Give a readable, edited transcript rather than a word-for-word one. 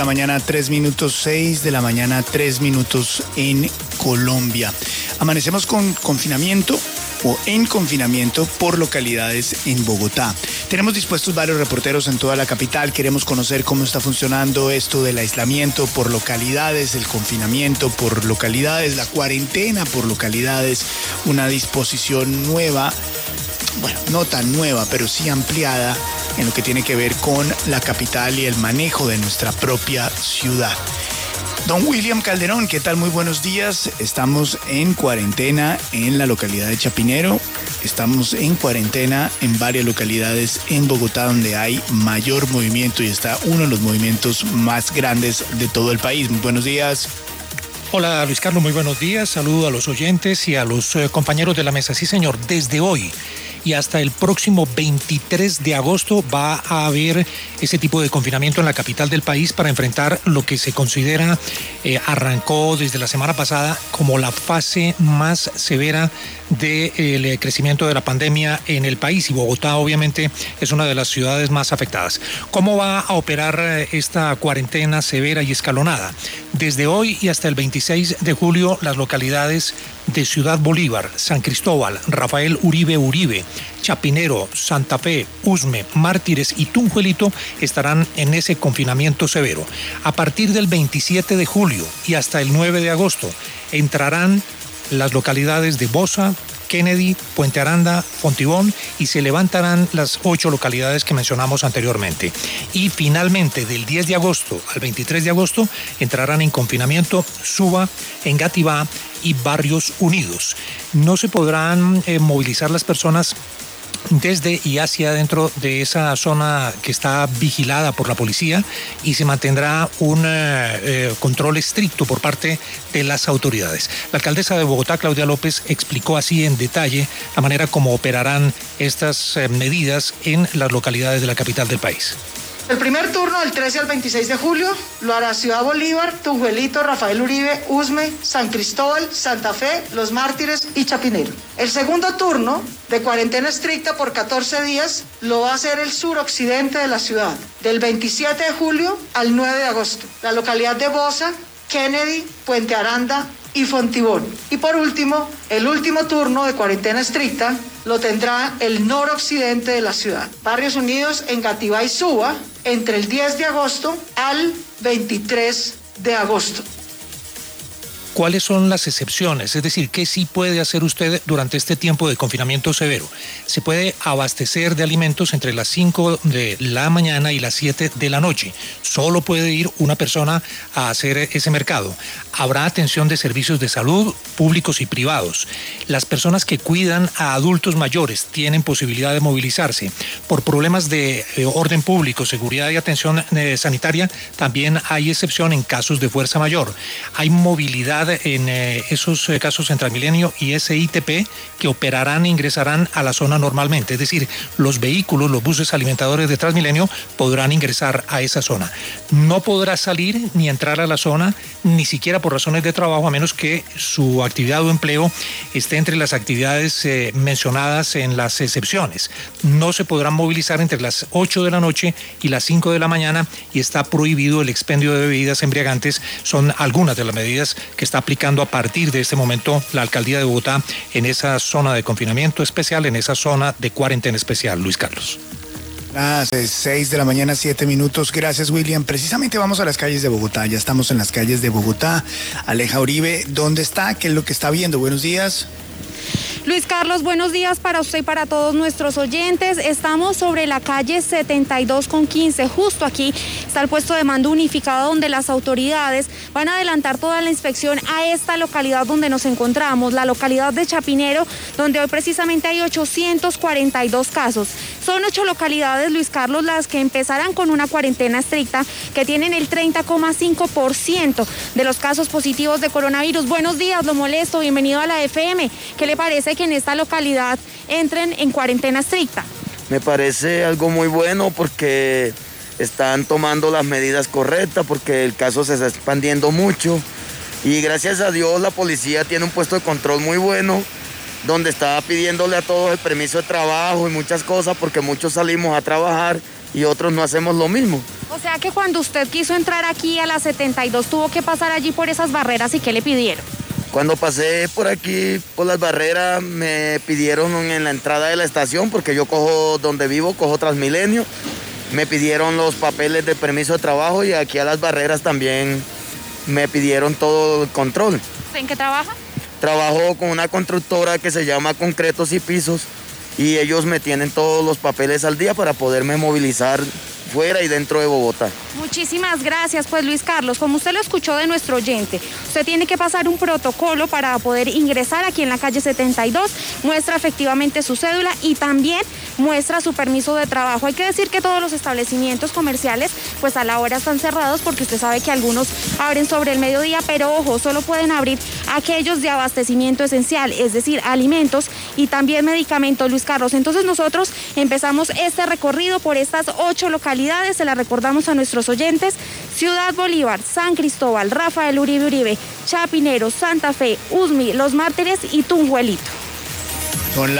La mañana 3 minutos, 6 de la mañana 3 minutos en Colombia. Amanecemos con confinamiento o en confinamiento por localidades en Bogotá. Tenemos dispuestos varios reporteros en toda la capital. Queremos conocer cómo está funcionando esto del aislamiento por localidades, el confinamiento por localidades, la cuarentena por localidades, una disposición nueva, bueno, no tan nueva, pero sí ampliada en lo que tiene que ver con la capital y el manejo de nuestra propia ciudad. Don William Calderón, ¿qué tal? Muy buenos días. Estamos en cuarentena en la localidad de Chapinero. Estamos en cuarentena en varias localidades en Bogotá donde hay mayor movimiento y está uno de los movimientos más grandes de todo el país. Muy buenos días. Hola Luis Carlos, muy buenos días. Saludo a los oyentes y a los compañeros de la mesa. Sí, señor, desde hoy y hasta el próximo 23 de agosto va a haber ese tipo de confinamiento en la capital del país para enfrentar lo que se considera arrancó desde la semana pasada como la fase más severa del crecimiento de la pandemia en el país, y Bogotá obviamente es una de las ciudades más afectadas. ¿Cómo va a operar esta cuarentena severa y escalonada? Desde hoy y hasta el 26 de julio las localidades de Ciudad Bolívar, San Cristóbal, Rafael Uribe, Chapinero, Santa Fe, Usme, Mártires y Tunjuelito estarán en ese confinamiento severo. A partir del 27 de julio y hasta el 9 de agosto entrarán las localidades de Bosa, Kennedy, Puente Aranda, Fontibón, y se levantarán las 8 localidades que mencionamos anteriormente. Y finalmente, del 10 de agosto al 23 de agosto, entrarán en confinamiento Suba, Engativá y Barrios Unidos. No se podrán movilizar las personas desde y hacia dentro de esa zona que está vigilada por la policía, y se mantendrá un control estricto por parte de las autoridades. La alcaldesa de Bogotá, Claudia López, explicó así en detalle la manera como operarán estas medidas en las localidades de la capital del país. El primer turno, del 13 al 26 de julio, lo hará Ciudad Bolívar, Tunjuelito, Rafael Uribe, Usme, San Cristóbal, Santa Fe, Los Mártires y Chapinero. El segundo turno, de cuarentena estricta por 14 días, lo va a hacer el suroccidente de la ciudad, del 27 de julio al 9 de agosto. La localidad de Bosa, Kennedy, Puente Aranda y Fontibón. Y por último, el último turno de cuarentena estricta lo tendrá el noroccidente de la ciudad. Barrios Unidos, Engativá y Suba, entre el 10 de agosto al 23 de agosto. ¿Cuáles son las excepciones? Es decir, ¿qué sí puede hacer usted durante este tiempo de confinamiento severo? Se puede abastecer de alimentos entre las 5 de la mañana y las 7 de la noche. Solo puede ir una persona a hacer ese mercado. Habrá atención de servicios de salud públicos y privados. Las personas que cuidan a adultos mayores tienen posibilidad de movilizarse. Por problemas de orden público, seguridad y atención sanitaria, también hay excepción en casos de fuerza mayor. Hay movilidad en esos casos en Transmilenio y SITP que operarán e ingresarán a la zona normalmente. Es decir, los vehículos, los buses alimentadores de Transmilenio podrán ingresar a esa zona. No podrá salir ni entrar a la zona, ni siquiera por razones de trabajo, a menos que su actividad o empleo esté entre las actividades mencionadas en las excepciones. No se podrán movilizar entre las 8 de la noche y las 5 de la mañana, y está prohibido el expendio de bebidas embriagantes. Son algunas de las medidas que está aplicando a partir de este momento la alcaldía de Bogotá en esa zona de confinamiento especial, en esa zona de cuarentena especial. Luis Carlos. Las 6 de la mañana, 7 minutos. Gracias, William. Precisamente vamos a las calles de Bogotá. Ya estamos en las calles de Bogotá. Aleja Uribe, ¿dónde está? ¿Qué es lo que está viendo? Buenos días. Luis Carlos, buenos días para usted y para todos nuestros oyentes. Estamos sobre la calle 72 con 15. Justo aquí está el puesto de mando unificado donde las autoridades van a adelantar toda la inspección a esta localidad donde nos encontramos, la localidad de Chapinero, donde hoy precisamente hay 842 casos. Son 8 localidades, Luis Carlos, las que empezarán con una cuarentena estricta, que tienen el 30,5% de los casos positivos de coronavirus. Buenos días, lo molesto, bienvenido a la FM. ¿Qué le parece que en esta localidad entren en cuarentena estricta? Me parece algo muy bueno porque están tomando las medidas correctas, porque el caso se está expandiendo mucho y gracias a Dios la policía tiene un puesto de control muy bueno donde está pidiéndole a todos el permiso de trabajo y muchas cosas, porque muchos salimos a trabajar y otros no hacemos lo mismo. O sea que cuando usted quiso entrar aquí a la 72 tuvo que pasar allí por esas barreras, ¿y qué le pidieron? Cuando pasé por aquí, por las barreras, me pidieron en la entrada de la estación, porque yo cojo donde vivo, cojo Transmilenio, me pidieron los papeles de permiso de trabajo y aquí a las barreras también me pidieron todo el control. ¿En qué trabaja? Trabajo con una constructora que se llama Concretos y Pisos y ellos me tienen todos los papeles al día para poderme movilizar fuera y dentro de Bogotá. Muchísimas gracias, pues Luis Carlos, como usted lo escuchó de nuestro oyente, usted tiene que pasar un protocolo para poder ingresar aquí en la calle 72, muestra efectivamente su cédula y también muestra su permiso de trabajo. Hay que decir que todos los establecimientos comerciales pues a la hora están cerrados porque usted sabe que algunos abren sobre el mediodía, pero ojo, solo pueden abrir aquellos de abastecimiento esencial, es decir, alimentos y también medicamentos, Luis Carlos. Entonces nosotros empezamos este recorrido por estas 8 localidades, se las recordamos a nuestros oyentes: Ciudad Bolívar, San Cristóbal, Rafael Uribe, Chapinero, Santa Fe, Usme, Los Mártires y Tunjuelito. Son